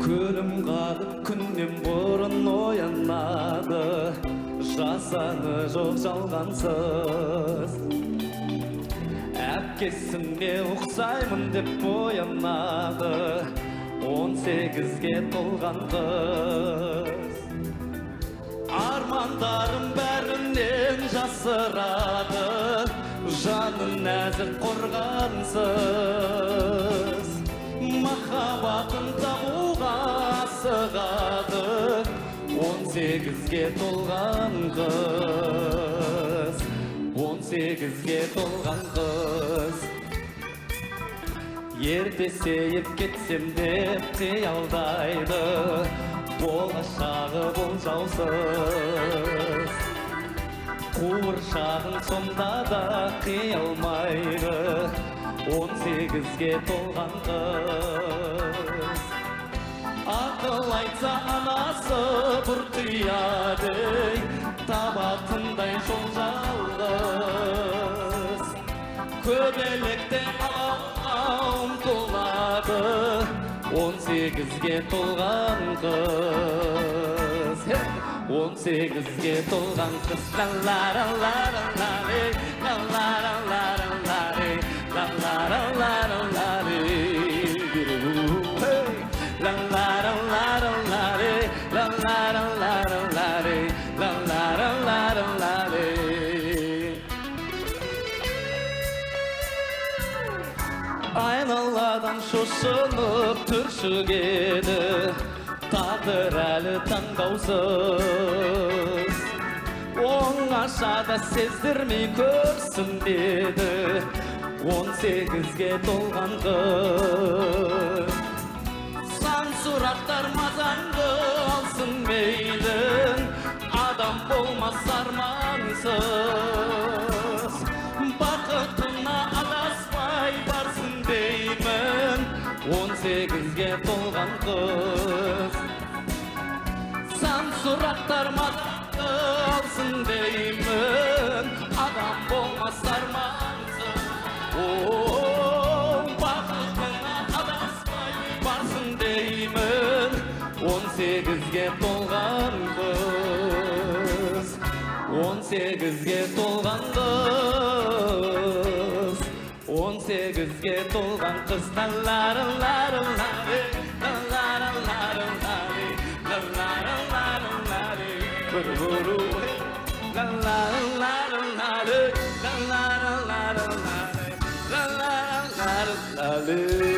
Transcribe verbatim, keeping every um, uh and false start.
Күнім қалып күннен бұрын оянады, жасаны жоқ жалғансыз. Әпкесіне ұқсаймын деп боянады, он сегізге толған қыз. Армандарым бәрінен жасырады, жанын нәзір қорғансыз. Махаббатын табуға асығады, он сегізге толған қыз. он сегізге толған қыз. Ерте сейіп кетсем деп қиялдайды, болашағы болжаусыз. Қуыршағын сонда да қиялмайды, он сегізге толған қыз. Ақыл айтса анасы бұртияды, табатындай жол жалғыз. Көбелекте ұмтылады, он сегізге толған қыз. он сегізге толған қыз. Ла-ла-ла-ла-ла-ле, ла-ла-ла-ла-ла-ле, ла-ла-ла-ла-ла-ле, ла-ла-ла-ла-ла-ле, ла-ла-ла-ла-ла-ле, ла-ла-ла-ла-ла-ле. Айналадан шошынып түршігеді, тағдыр әлі таңдаусыз. Оңашада сездірмей көрсін деді, он сегізге толған қыз. Сан сұрақтар мазаңды алсын мейлің, адам болмас армансыз. Бақытына адаспай барсын деймін, он сегізге толған қыз. Сан сұрақтар мазаңды алсын деймін, адам болмас армансыз. Бақытына адаспай барсын деймін, он сегізге толған қыз. он сегізге толған қыз. он сегізге толған қыз. Ла-ла-ла-ла-ла-ле, ла-ла-ла-ла-ла-ле, ла-ла-ла-ла-ла-ле, бу-бу-бу, ла-ла-ла-ла-ла-ле, ла-ла-ла-ла-ла-ле, ла-ла-ла-ла-ле.